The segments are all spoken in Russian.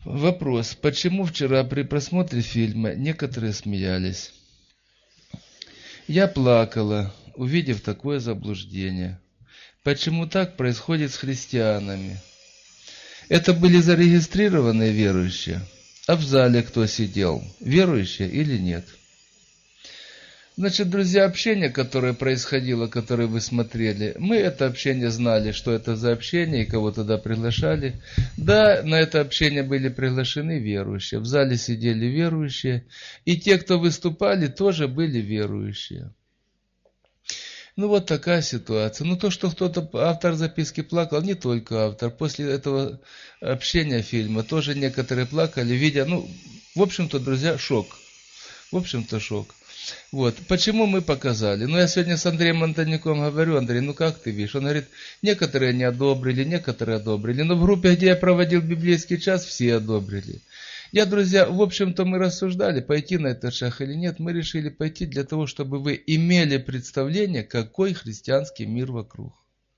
Вопрос. Почему вчера при просмотре фильма некоторые смеялись? Я плакала, увидев такое заблуждение. Почему так происходит с христианами? Это были зарегистрированные верующие? А в зале кто сидел? Верующие или нет? Значит, друзья, общение, которое происходило, которое вы смотрели, мы это общение знали, что это за общение и кого туда приглашали. Да, на это общение были приглашены верующие. В зале сидели верующие. И те, кто выступали, тоже были верующие. Ну, вот такая ситуация. Ну, то, что кто-то, автор записки плакал, не только автор. После этого общения фильма тоже некоторые плакали, видя, ну, в общем-то, друзья, шок. В общем-то, шок. Вот. Почему мы показали? Ну, я сегодня с Андреем Антонюком говорю, Андрей, ну как ты видишь? Он говорит, некоторые не одобрили, некоторые одобрили. Но в группе, где я проводил библейский час, все одобрили. Я, друзья, в общем-то мы рассуждали, пойти на этот шаг или нет. Мы решили пойти для того, чтобы вы имели представление, какой христианский мир вокруг.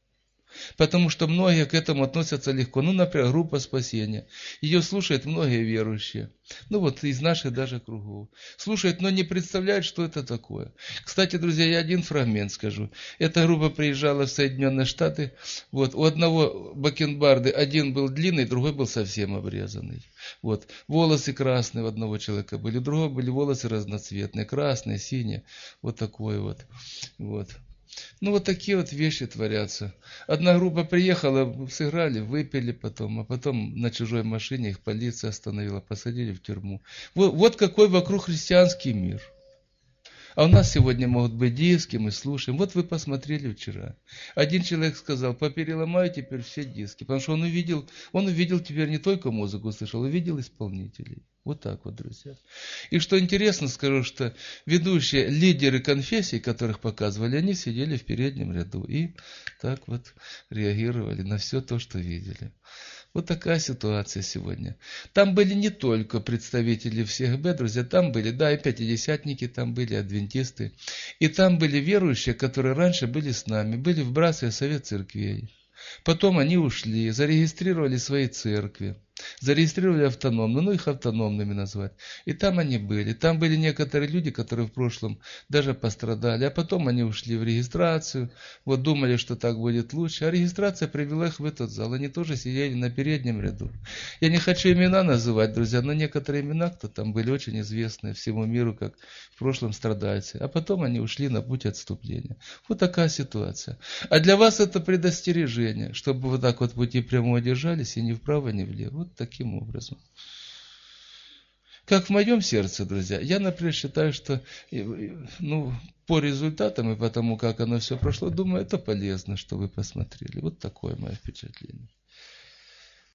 Потому что многие к этому относятся легко. Ну, например, группа спасения. Ее слушают многие верующие. Ну, вот из наших даже кругов. Слушают, но не представляют, что это такое. Кстати, друзья, я один фрагмент скажу. Эта группа приезжала в Соединенные Штаты. Вот, у одного бакенбарды один был длинный, другой был совсем обрезанный. Вот, волосы красные у одного человека были, у другого были волосы разноцветные, красные, синие. Вот такой вот. Вот. Ну, вот такие вот вещи творятся. Одна группа приехала, сыграли, выпили потом, а потом на чужой машине их полиция остановила, посадили в тюрьму. Вот какой вокруг христианский мир. А у нас сегодня могут быть диски, мы слушаем. Вот вы посмотрели вчера. Один человек сказал, попереломаю теперь все диски. Потому что он увидел теперь не только музыку слышал, увидел исполнителей. Вот так вот, друзья. И что интересно, скажу, что ведущие лидеры конфессий, которых показывали, они сидели в переднем ряду и так вот реагировали на все то, что видели. Вот такая ситуация сегодня. Там были не только представители всех Б, друзья, там были, да, и пятидесятники, там были адвентисты. И там были верующие, которые раньше были с нами, были в братстве Совет Церквей. Потом они ушли, зарегистрировали свои церкви. Зарегистрировали автономно, ну их автономными назвать. И там они были. Там были некоторые люди, которые в прошлом даже пострадали. А потом они ушли в регистрацию. Вот думали, что так будет лучше. А регистрация привела их в этот зал. Они тоже сидели на переднем ряду. Я не хочу имена называть, друзья, но некоторые имена, кто там были очень известные всему миру, как в прошлом страдальцы. А потом они ушли на путь отступления. Вот такая ситуация. А для вас это предостережение, чтобы вы так вот пути прямо держались и ни вправо, ни влево. Вот таким образом. Как в моем сердце, друзья, я, например, считаю, что по результатам и потому, как оно все прошло, думаю, это полезно, что вы посмотрели. Вот такое мое впечатление.